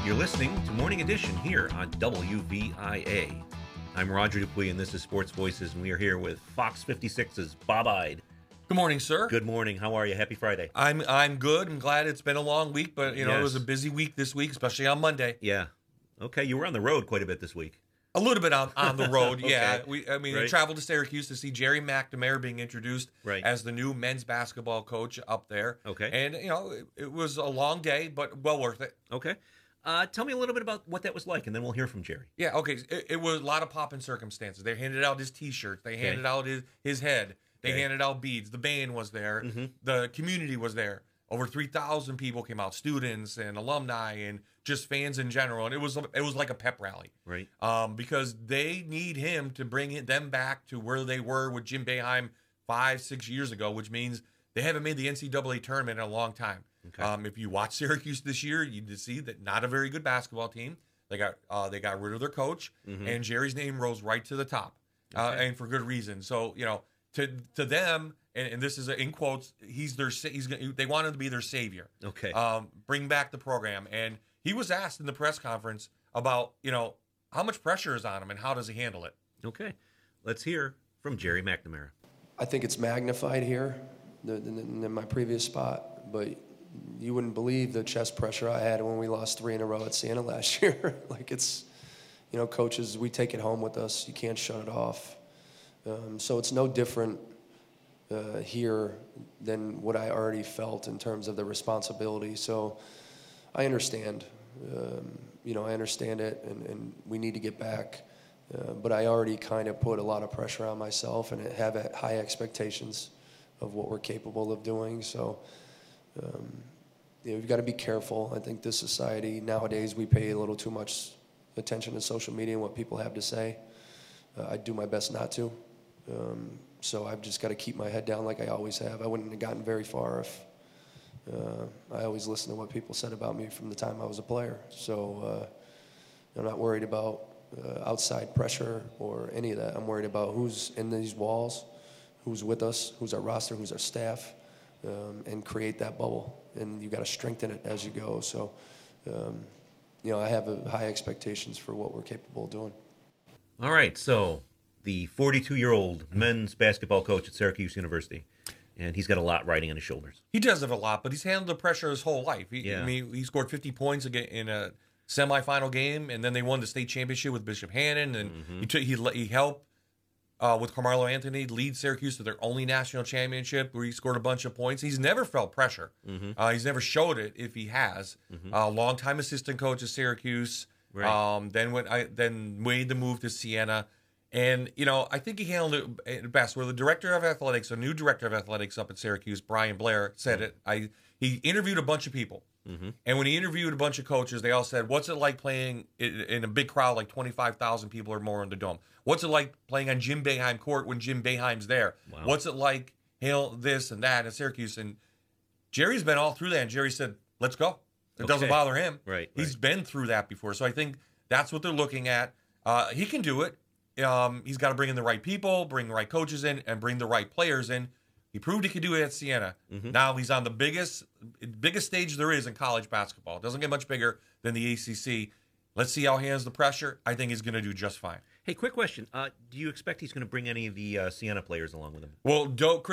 You're listening to Morning Edition here on WVIA. I'm Roger Dupuy, and this is Sports Voices, and we are here with Fox 56's Bob Ide. Good morning, sir. Good morning. How are you? Happy Friday. I'm good. I'm glad it's been a long week, but it was a busy week this week, especially on Monday. Yeah. Okay, you were on the road quite a bit this week. A little bit on the road, yeah. Okay. We traveled to Syracuse to see Jerry McNamara being introduced as the new men's basketball coach up there. Okay. And, it was a long day, but well worth it. Okay. Tell me a little bit about what that was like, and then we'll hear from Jerry. Yeah, okay. It was a lot of pomp and circumstances. They handed out his T-shirts. They handed out his head. They handed out beads. The band was there. Mm-hmm. The community was there. Over 3,000 people came out, students and alumni and just fans in general. And it was like a pep rally. Right. Because they need him to bring them back to where they were with Jim Boeheim 5-6 years ago, which means they haven't made the NCAA tournament in a long time. Okay. If you watch Syracuse this year, you see that not a very good basketball team. They got rid of their coach, and Jerry's name rose right to the top, and for good reason. So to them, and this is in quotes, they want him to be their savior. Okay. Bring back the program, and he was asked in the press conference about how much pressure is on him and how does he handle it. Okay, let's hear from Jerry McNamara. I think it's magnified here than my previous spot, but you wouldn't believe the chest pressure I had when we lost 3 in a row at Siena last year. Like it's, coaches, we take it home with us. You can't shut it off. So it's no different here than what I already felt in terms of the responsibility. So I understand, I understand it, and we need to get back. But I already kind of put a lot of pressure on myself and have high expectations of what we're capable of doing. So we've got to be careful. I think this society nowadays, we pay a little too much attention to social media and what people have to say. I do my best not to. So I've just got to keep my head down like I always have. I wouldn't have gotten very far if I always listened to what people said about me from the time I was a player. So I'm not worried about outside pressure or any of that. I'm worried about who's in these walls, who's with us, who's our roster, who's our staff, and create that bubble. And you've got to strengthen it as you go. So, I have high expectations for what we're capable of doing. All right, so the 42-year-old men's basketball coach at Syracuse University, and he's got a lot riding on his shoulders. He does have a lot, but he's handled the pressure his whole life. He scored 50 points in a semifinal game, and then they won the state championship with Bishop Hannon, and he helped with Carmelo Anthony lead Syracuse to their only national championship where he scored a bunch of points. He's never felt pressure. He's never showed it if he has. Longtime assistant coach at Syracuse. Right. Then made the move to Siena. And, I think he handled it best. Where the director of athletics, a new director of athletics up at Syracuse, Brian Blair, said it. He interviewed a bunch of people. And when he interviewed a bunch of coaches, they all said, what's it like playing in a big crowd like 25,000 people or more in the Dome? What's it like playing on Jim Boeheim Court when Jim Boeheim's there? Wow. What's it like, this and that at Syracuse? And Jerry's been all through that, and Jerry said, let's go. It doesn't bother him. Right. He's been through that before. So I think that's what they're looking at. He can do it. He's got to bring in the right people, bring the right coaches in, and bring the right players in. He proved he could do it at Siena. Now he's on the biggest stage there is in college basketball. It doesn't get much bigger than the ACC. Let's see how he handles the pressure. I think he's going to do just fine. Hey, quick question. Do you expect he's going to bring any of the Siena players along with him? Well,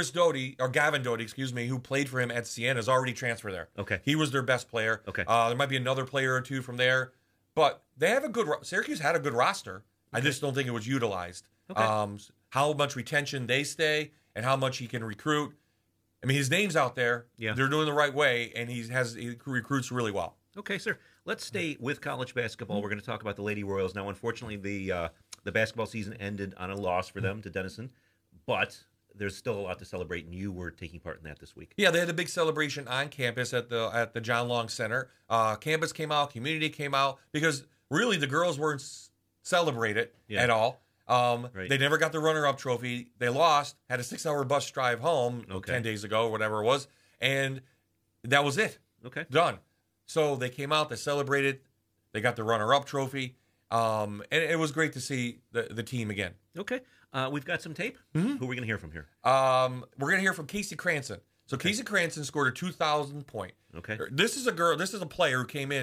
Gavin Doty, who played for him at Siena, has already transferred there. Okay. He was their best player. Okay. There might be another player or two from there. But they have Syracuse had a good roster. I just don't think it was utilized. Okay. How much retention they stay and how much he can recruit. I mean, his name's out there. Yeah. They're doing the right way, and he recruits really well. Okay, sir. Let's stay with college basketball. We're going to talk about the Lady Royals. Now, unfortunately, the basketball season ended on a loss for them to Denison, but there's still a lot to celebrate, and you were taking part in that this week. Yeah, they had a big celebration on campus at the John Long Center. Campus came out, community came out, because really the girls weren't celebrated at all. Right. They never got the runner-up trophy. They lost, had a 6-hour bus drive home 10 days ago, or whatever it was, and that was it. Okay. Done. So they came out, they celebrated, they got the runner-up trophy, and it was great to see the team again. Okay. We've got some tape. Who are we going to hear from here? We're going to hear from Casey Cranston. So Casey Cranston scored a 2,000 point. Okay. This is a player who came in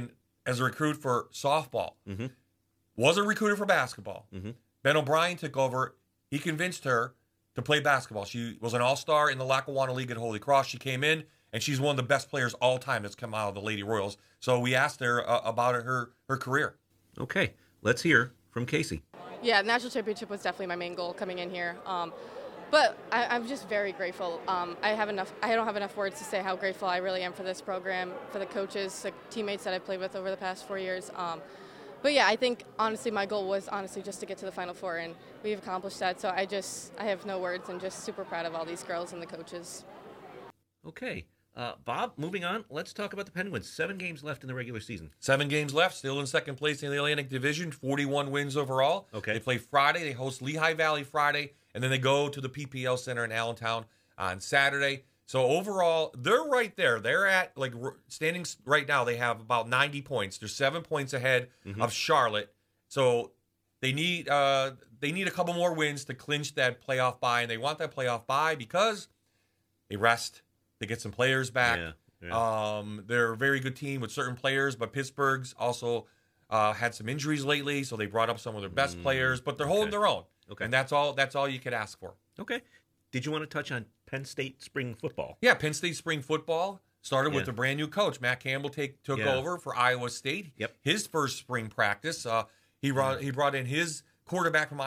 as a recruit for softball. Mm-hmm. Was a recruiter for basketball. Mm-hmm. Ben O'Brien took over. He convinced her to play basketball. She was an all-star in the Lackawanna League at Holy Cross. She came in, and she's one of the best players all time that's come out of the Lady Royals. So we asked her about her career. Okay, let's hear from Casey. Yeah, national championship was definitely my main goal coming in here. But I'm just very grateful. I don't have enough words to say how grateful I really am for this program, for the coaches, the teammates that I've played with over the past 4 years. But yeah, I think honestly my goal was just to get to the Final Four, and we've accomplished that. So I have no words, and just super proud of all these girls and the coaches. Okay. Bob, moving on, let's talk about the Penguins. 7 games left in the regular season. 7 games left, still in second place in the Atlantic Division, 41 wins overall. Okay. They play Friday. They host Lehigh Valley Friday, and then they go to the PPL Center in Allentown on Saturday. So overall, they're right there. They're at, like, standing right now, they have about 90 points. They're 7 points ahead of Charlotte. So they need a couple more wins to clinch that playoff bye, and they want that playoff bye because they rest. They get some players back. Yeah. They're a very good team with certain players, but Pittsburgh's also had some injuries lately, so they brought up some of their best players, but they're holding their own. Okay. And that's all you could ask for. Okay. Did you want to touch on Penn State spring football? Yeah, Penn State spring football started with Yeah. a brand new coach. Matt Campbell took Yeah. over for Iowa State. Yep. His first spring practice, he brought in his quarterback from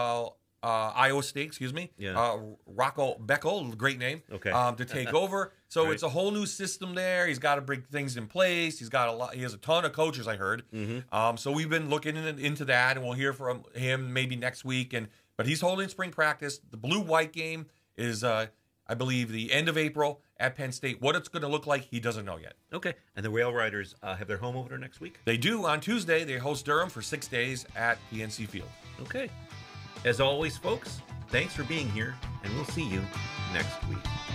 Iowa State, excuse me. Yeah. Rocco Beckel, great name. Okay. To take over. So Right. it's a whole new system there. He's got to bring things in place. He has a ton of coaches, I heard. Mm-hmm. So we've been looking into that, and we'll hear from him maybe next week. But he's holding spring practice. The blue-white game is, I believe, the end of April at Penn State. What it's going to look like, he doesn't know yet. Okay. And the Rail Riders have their home opener next week? They do on Tuesday. They host Durham for 6 days at PNC Field. Okay. As always, folks, thanks for being here, and we'll see you next week.